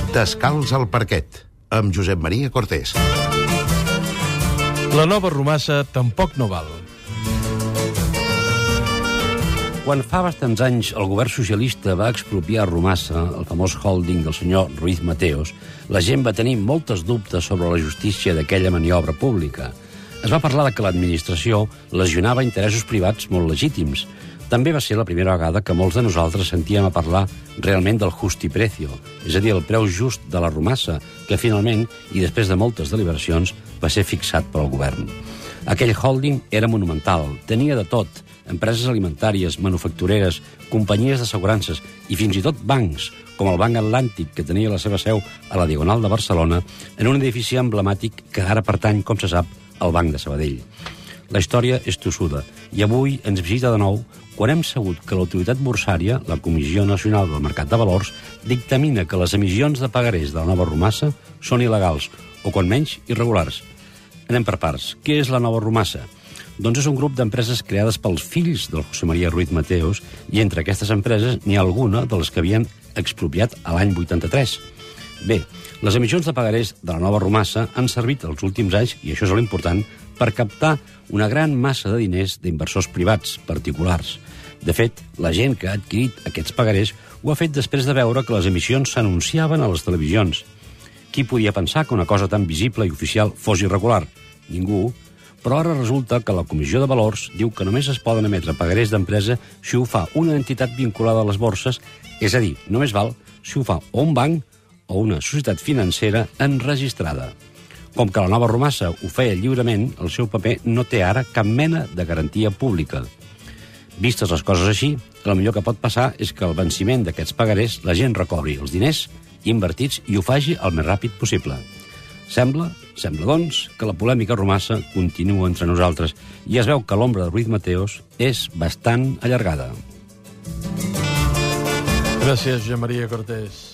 Descalç al parquet, amb Josep Maria Cortés. La nova romassa tampoc no val. Quan fa bastants anys el govern socialista va expropiar Romassa, el famós holding del senyor Ruiz Mateos, la gent va tenir moltes dubtes sobre la justícia d'aquella maniobra pública. Es va parlar de que l'administració lesionava interessos privats molt legítims. També va ser la primera vegada que molts de nosaltres sentíem a parlar realment del justiprecio, és a dir, el preu just de la romassa, que finalment, i després de moltes deliberacions, va ser fixat pel govern. Aquell holding era monumental, tenia de tot, empreses alimentàries, manufactureres, companyies d'assegurances i fins i tot bancs, com el Banc Atlàntic, que tenia la seva seu a la Diagonal de Barcelona, en un edifici emblemàtic que ara pertany, com se sap, al Banc de Sabadell. La història és tossuda, i avui ens visita de nou quan hem sabut que l'autoritat borsària, la Comissió Nacional del Mercat de Valors, dictamina que les emissions de pagarés de la nova romassa són il·legals, o quan menys irregulars. Anem per parts. Què és la nova romassa? Doncs és un grup d'empreses creades pels fills del José María Ruiz Mateos, i entre aquestes empreses n'hi ha alguna de les que havien expropiat a l'any 83. Bé, les emissions de pagarés de la nova romassa han servit els últims anys, i això és l'important, per captar una gran massa de diners d'inversors privats, particulars. De fet, la gent que ha adquirit aquests pagarés ho ha fet després de veure que les emissions s'anunciaven a les televisions. Qui podia pensar que una cosa tan visible i oficial fos irregular? Ningú. Però ara resulta que la Comissió de Valors diu que només es poden emetre pagarés d'empresa si ho fa una entitat vinculada a les borses, és a dir, només val si ho fa o un banc o una societat financera enregistrada. Com que la nova romassa ho feia lliurement, el seu paper no té ara cap mena de garantia pública. Vistes les coses així, el millor que pot passar és que al venciment d'aquests pagarés la gent recobri els diners invertits i ho faci el més ràpid possible. Sembla, doncs, que la polèmica romassa continua entre nosaltres i es veu que l'ombra de Ruiz Mateos és bastant allargada. Gràcies, Josep Maria Cortés.